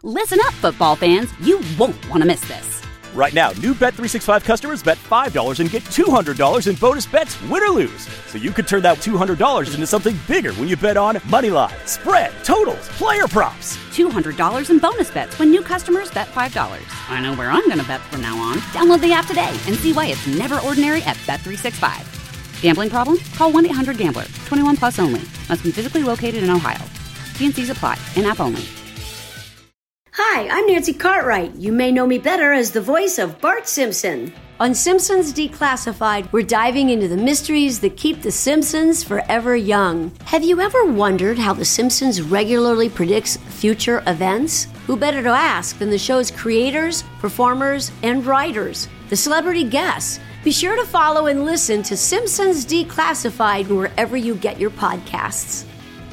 Listen up, football fans. You won't want to miss this. Right now, new Bet365 customers bet $5 and get $200 in bonus bets, win or lose. So you could turn that $200 into something bigger when you bet on money line, spread, totals, player props. $200 in bonus bets when new customers bet $5. I know where I'm going to bet from now on. Download the app today and see why it's never ordinary at Bet365. Gambling problem? Call 1-800-GAMBLER. 21 plus only. Must be physically located in Ohio. T&Cs apply. In-app only. Hi, I'm Nancy Cartwright. You may know me better as the voice of Bart Simpson. On Simpsons Declassified, we're diving into the mysteries that keep the Simpsons forever young. Have you ever wondered how the Simpsons regularly predicts future events? Who better to ask than the show's creators, performers, and writers, the celebrity guests? Be sure to follow and listen to Simpsons Declassified wherever you get your podcasts.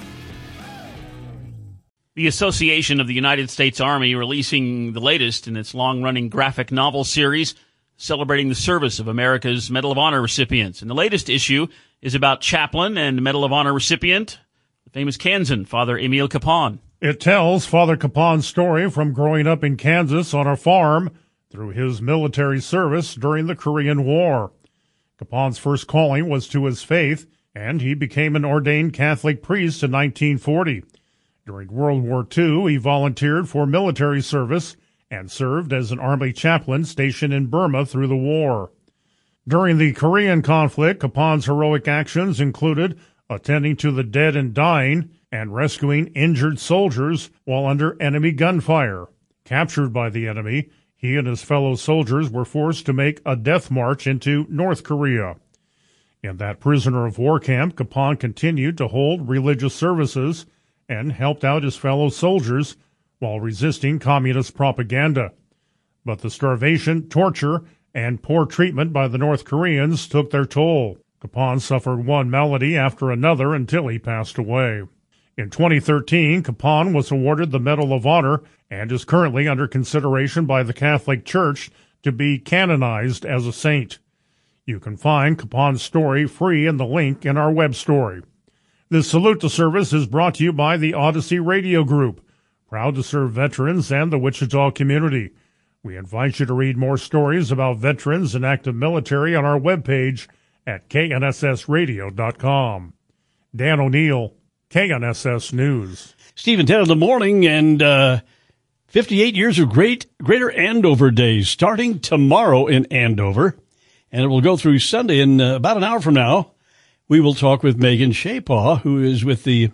The Association of the United States Army releasing the latest in its long-running graphic novel series celebrating the service of America's Medal of Honor recipients. And the latest issue is about chaplain and Medal of Honor recipient, the famous Kansan, Father Emil Kapaun. It tells Father Kapaun's story from growing up in Kansas on a farm through his military service during the Korean War. Kapaun's first calling was to his faith, and he became an ordained Catholic priest in 1940. During World War II, he volunteered for military service and served as an Army chaplain stationed in Burma through the war. During the Korean conflict, Kapaun's heroic actions included attending to the dead and dying and rescuing injured soldiers while under enemy gunfire. Captured by the enemy, he and his fellow soldiers were forced to make a death march into North Korea. In that prisoner of war camp, Kapaun continued to hold religious services and helped out his fellow soldiers while resisting communist propaganda. But the starvation, torture, and poor treatment by the North Koreans took their toll. Kapaun suffered one malady after another until he passed away. In 2013, Kapaun was awarded the Medal of Honor and is currently under consideration by the Catholic Church to be canonized as a saint. You can find Kapaun's story free in the link in our web story. This Salute to Service is brought to you by the Odyssey Radio Group, proud to serve veterans and the Wichita community. We invite you to read more stories about veterans and active military on our webpage at knssradio.com. Dan O'Neill, KNSS News. Steve and Ted in the morning, and 58 years of Greater Andover Days starting tomorrow in Andover, and it will go through Sunday. In about an hour from now, we will talk with Megan Shapaw, who is with the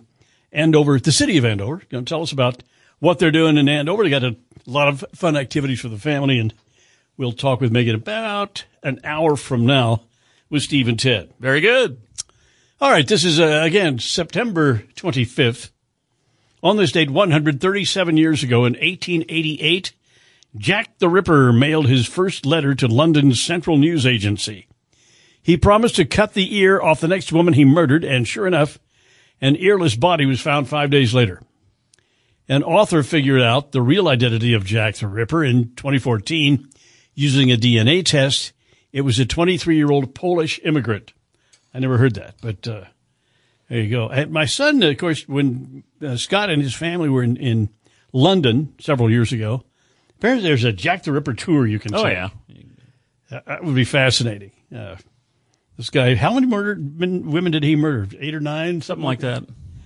city of Andover. Going to tell us about what they're doing in Andover. They got a lot of fun activities for the family, and we'll talk with Megan about an hour from now with Steve and Ted. Very good. All right, this is, again, September 25th. On this date, 137 years ago, in 1888, Jack the Ripper mailed his first letter to London's Central News Agency. He promised to cut the ear off the next woman he murdered, and sure enough, an earless body was found 5 days later. An author figured out the real identity of Jack the Ripper in 2014 using a DNA test. It was a 23-year-old Polish immigrant. I never heard that, but there you go. And my son, of course, when Scott and his family were in London several years ago, apparently there's a Jack the Ripper tour you can take. Oh, yeah. That would be fascinating. This guy, how many women did he murder? 8 or 9? Something like that.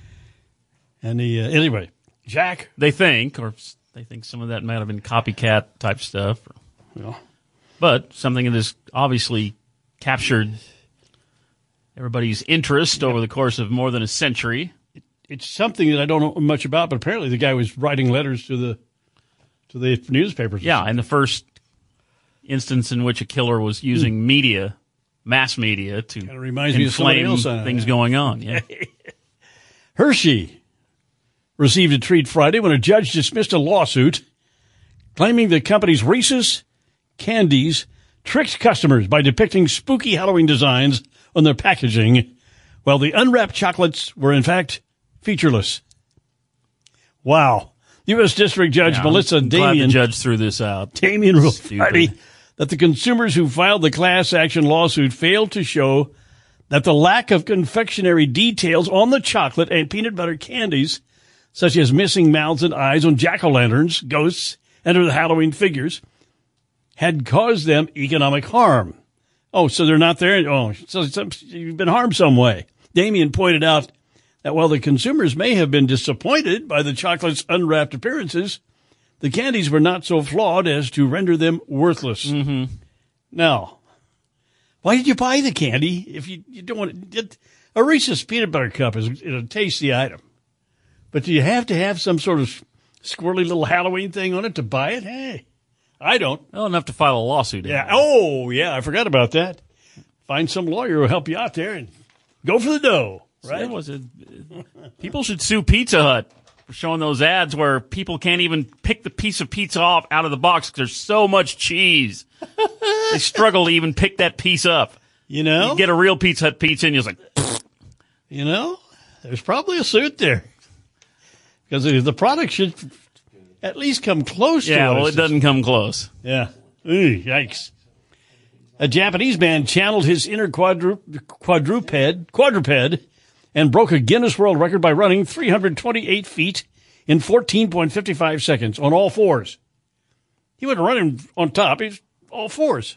And he, anyway, Jack. They think some of that might have been copycat type stuff. Yeah. But something that has obviously captured everybody's interest over the course of more than a century. It's something that I don't know much about, but apparently the guy was writing letters to the newspapers. Yeah, and the first instance in which a killer was using media, mass media, to inflame things going on. Yeah. Hershey received a treat Friday when a judge dismissed a lawsuit claiming the company's Reese's candies tricked customers by depicting spooky Halloween designs on their packaging, while the unwrapped chocolates were in fact featureless. Wow. U.S. District Judge Melissa Glad Damian. the judge threw this out. Damian ruled Friday that the consumers who filed the class action lawsuit failed to show that the lack of confectionery details on the chocolate and peanut butter candies such as missing mouths and eyes on jack-o'-lanterns, ghosts, and other Halloween figures, had caused them economic harm. Oh, so they're not there? Oh, so you've been harmed some way. Damien pointed out that while the consumers may have been disappointed by the chocolate's unwrapped appearances, the candies were not so flawed as to render them worthless. Mm-hmm. Now, why did you buy the candy if you don't want it? A Reese's peanut butter cup is a tasty item. But do you have to have some sort of squirrely little Halloween thing on it to buy it? Hey, I don't. Well, enough to file a lawsuit. Yeah. Oh, yeah, I forgot about that. Find some lawyer who'll help you out there and go for the dough. Right? People should sue Pizza Hut for showing those ads where people can't even pick the piece of pizza off out of the box because there's so much cheese. They struggle to even pick that piece up. You know? You get a real Pizza Hut pizza and you're just like, you know, there's probably a suit there. Because the product should at least come close to it. Yeah, well, it doesn't come close. Yeah. Ooh, yikes. A Japanese man channeled his inner quadruped and broke a Guinness World Record by running 328 feet in 14.55 seconds on all fours. He wasn't running on top. He's all fours.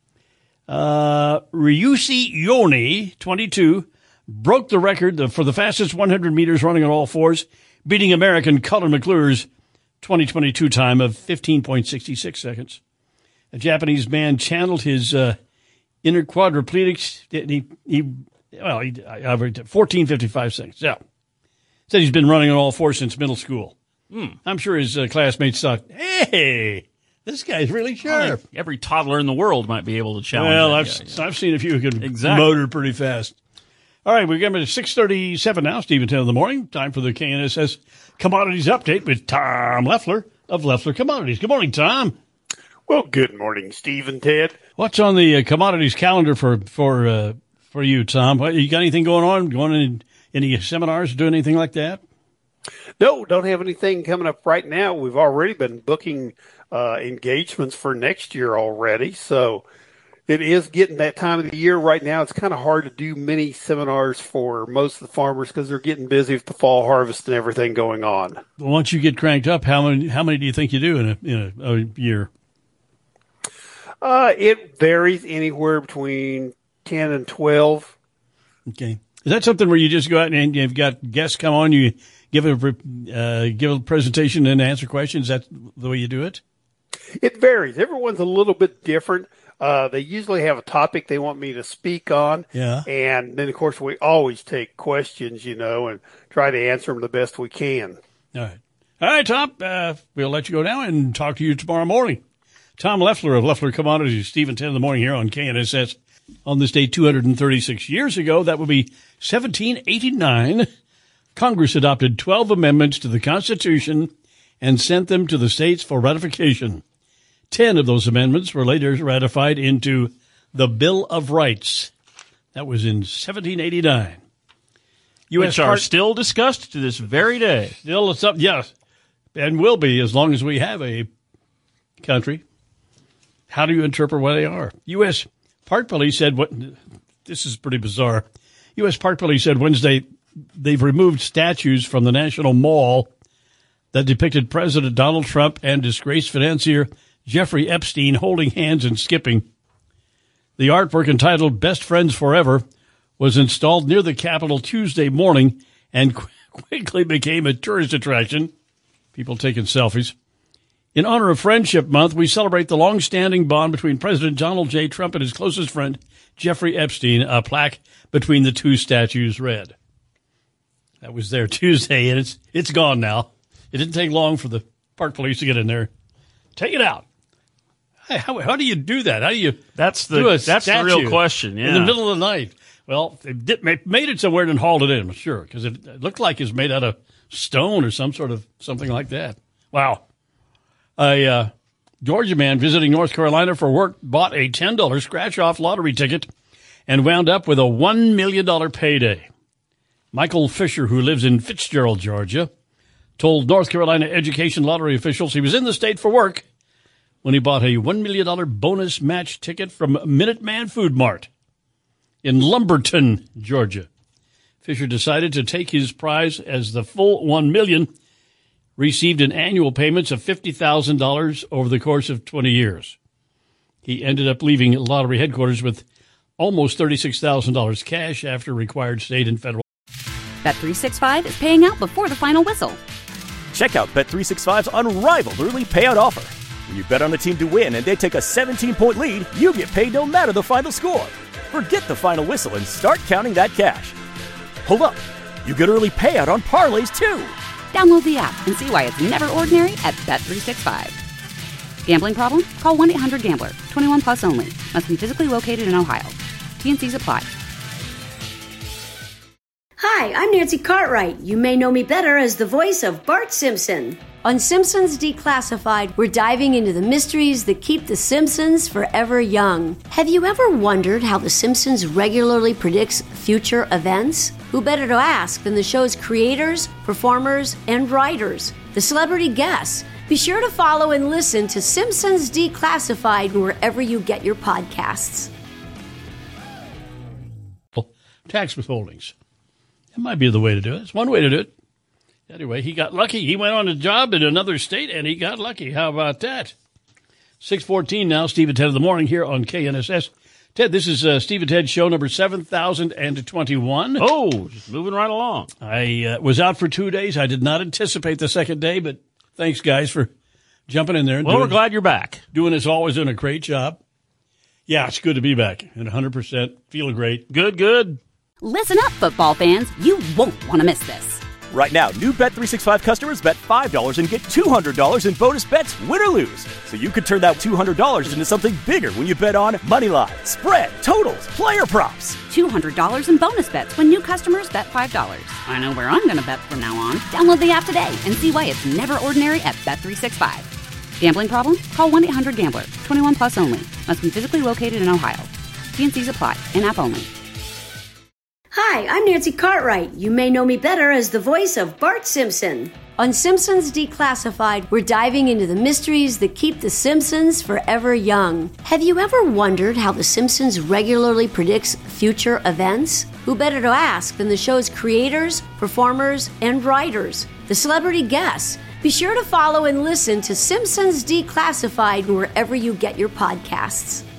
Ryushi Yoni, 22, broke the record for the fastest 100 meters running on all fours, beating American Colin McClure's 2022 time of 15.66 seconds. A Japanese man channeled his inner quadriplegics. He averaged 14.55 seconds. Yeah. Said he's been running on all fours since middle school. I'm sure his classmates thought, hey, this guy's really sharp. Every toddler in the world might be able to challenge that. I've seen a few who can motor pretty fast. All right, we're getting to 6:37 now, Stephen 10 in the morning. Time for the KNSS Commodities Update with Tom Leffler of Leffler Commodities. Good morning, Tom. Well, good morning, Steve and Ted. What's on the commodities calendar for you, Tom? You got anything going on? Going in any seminars, doing anything like that? No, don't have anything coming up right now. We've already been booking engagements for next year already, so it is getting that time of the year right now. It's kind of hard to do many seminars for most of the farmers because they're getting busy with the fall harvest and everything going on. Well, once you get cranked up, how many do you think you do in a year? It varies anywhere between 10 and 12. Okay. Is that something where you just go out and you've got guests come on, you give a presentation and answer questions? Is that the way you do it? It varies. Everyone's a little bit different. They usually have a topic they want me to speak on. Yeah. And then, of course, we always take questions, and try to answer them the best we can. All right, Tom. We'll let you go now and talk to you tomorrow morning. Tom Leffler of Leffler Commodities, Stephen 10 in the morning here on KNSS. On this day 236 years ago, that would be 1789, Congress adopted 12 amendments to the Constitution and sent them to the states for ratification. 10 of those amendments were later ratified into the Bill of Rights. That was in 1789. Which are still discussed to this very day. Still, yes, and will be as long as we have a country. How do you interpret what they are? U.S. Park Police said, this is pretty bizarre. U.S. Park Police said Wednesday they've removed statues from the National Mall that depicted President Donald Trump and disgraced financier Jeffrey Epstein holding hands and skipping. The artwork entitled Best Friends Forever was installed near the Capitol Tuesday morning and quickly became a tourist attraction. People taking selfies. In honor of Friendship Month, we celebrate the long-standing bond between President Donald J. Trump and his closest friend, Jeffrey Epstein. A plaque between the two statues read. That was there Tuesday, and it's gone now. It didn't take long for the park police to get in there. Take it out. Hey, how do you do that? How do you That's the real question, yeah. In the middle of the night. Well, they made it somewhere and hauled it in, I'm sure, because it looked like it's made out of stone or something like that. Wow. A Georgia man visiting North Carolina for work bought a $10 scratch-off lottery ticket and wound up with a $1 million payday. Michael Fisher, who lives in Fitzgerald, Georgia, told North Carolina education lottery officials he was in the state for work when he bought a $1 million bonus match ticket from Minuteman Food Mart in Lumberton, Georgia. Fisher decided to take his prize as the full $1 million received an annual payments of $50,000 over the course of 20 years. He ended up leaving lottery headquarters with almost $36,000 cash after required state and federal. Bet365 is paying out before the final whistle. Check out Bet365's unrivaled early payout offer. When you bet on a team to win and they take a 17-point lead, you get paid no matter the final score. Forget the final whistle and start counting that cash. Hold up. You get early payout on parlays, too. Download the app and see why it's never ordinary at Bet365. Gambling problem? Call 1-800-GAMBLER. 21 plus only. Must be physically located in Ohio. T&Cs apply. Hi, I'm Nancy Cartwright. You may know me better as the voice of Bart Simpson. On Simpsons Declassified, we're diving into the mysteries that keep The Simpsons forever young. Have you ever wondered how The Simpsons regularly predicts future events? Who better to ask than the show's creators, performers, and writers? The celebrity guests. Be sure to follow and listen to Simpsons Declassified wherever you get your podcasts. Tax withholdings. That might be the way to do it. It's one way to do it. Anyway, he got lucky. He went on a job in another state, and he got lucky. How about that? 6:14 now, Steve and Ted in the morning here on KNSS. Ted, this is Steve and Ted show number 7,021. Oh, just moving right along. I was out for 2 days. I did not anticipate the second day, but thanks, guys, for jumping in there. Well, we're glad you're back. Doing as always, doing a great job. Yeah, it's good to be back at 100%. Feeling great. Good. Listen up, football fans. You won't want to miss this. Right now, new Bet365 customers bet $5 and get $200 in bonus bets, win or lose. So you could turn that $200 into something bigger when you bet on money line, spread, totals, player props. $200 in bonus bets when new customers bet $5. I know where I'm going to bet from now on. Download the app today and see why it's never ordinary at Bet365. Gambling problem? Call 1-800-GAMBLER. 21 plus only. Must be physically located in Ohio. T&Cs apply. In-app only. Hi, I'm Nancy Cartwright. You may know me better as the voice of Bart Simpson. On Simpsons Declassified, we're diving into the mysteries that keep The Simpsons forever young. Have you ever wondered how The Simpsons regularly predicts future events? Who better to ask than the show's creators, performers, and writers? The celebrity guests. Be sure to follow and listen to Simpsons Declassified wherever you get your podcasts.